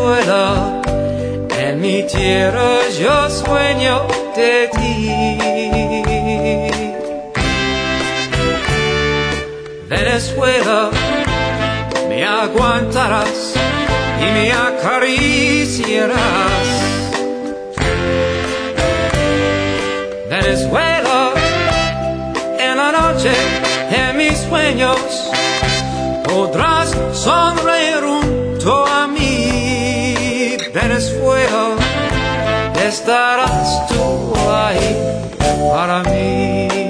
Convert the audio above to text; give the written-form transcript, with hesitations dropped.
Venezuela, en mi tierra yo sueño de ti. Venezuela, me aguantarás y me acariciarás. Venezuela, en la noche, en mis sueños, podrás sonreír junto a mí. Venezuela, estarás tú ahí para mí.